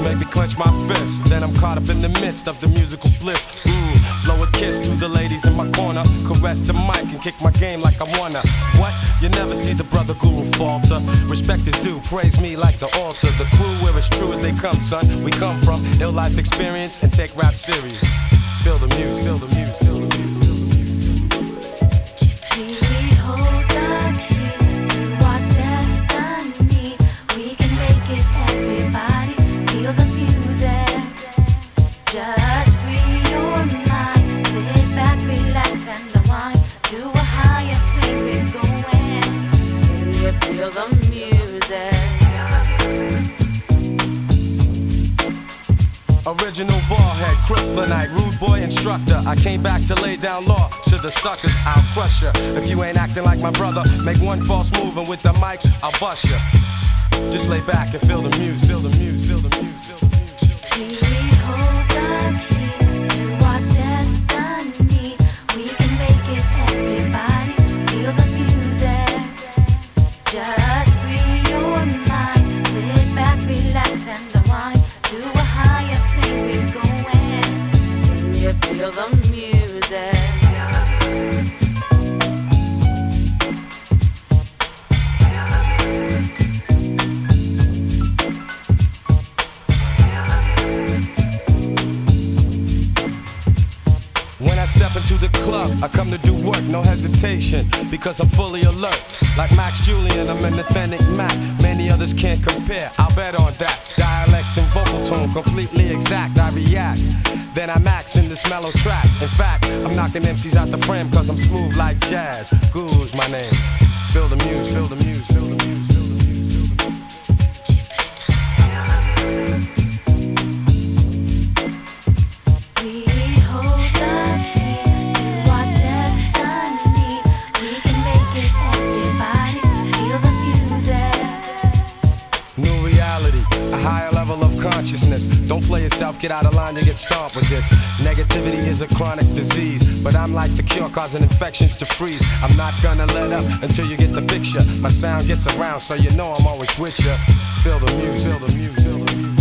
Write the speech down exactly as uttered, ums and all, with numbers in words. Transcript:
make me clench my fist. Then I'm caught up in the midst of the musical bliss. Mm, blow a kiss to the ladies in my corner, caress the mic and kick my game like I wanna. What? You never see the brother guru falter. Respect is due, praise me like the altar. The crew where it's true as they come, son. We come from ill life experience and take rap serious. Feel the music, feel the music, feel the music. We hold the key to our destiny. We can make it, everybody. Feel the music. Just free your mind. Sit back, relax, and unwind. To a higher plane we're going. Can you feel the music? Original ballhead, kryptonite, rude boy instructor. I came back to lay down law to the suckers. I'll crush ya. If you ain't acting like my brother, make one false move and with the mic, I'll bust ya. Just lay back and feel the music, feel the music, feel the music, feel the music. We hold the key to our destiny. We can make it, everybody. Feel the music. Just free your mind. Sit back, relax, and unwind. To a higher plane we're going. Can you feel the music? When I step into the club, I come to do work, no hesitation, because I'm fully alert. Like Max Julian, I'm an authentic Mac. Many others can't compare, I'll bet on that. Dialect and vocal tone, completely exact, I react. Then I max in this mellow track. In fact, I'm knocking M Cs out the frame, cause I'm smooth like jazz. Guru's my name. Feel the music, feel the music, feel the music, feel the music, feel the music. Consciousness. Don't play yourself, get out of line, you get stomped with this. Negativity is a chronic disease, but I'm like the cure, causing infections to freeze. I'm not gonna let up until you get the picture. My sound gets around, so you know I'm always with ya. Feel the music, feel the music, feel the music.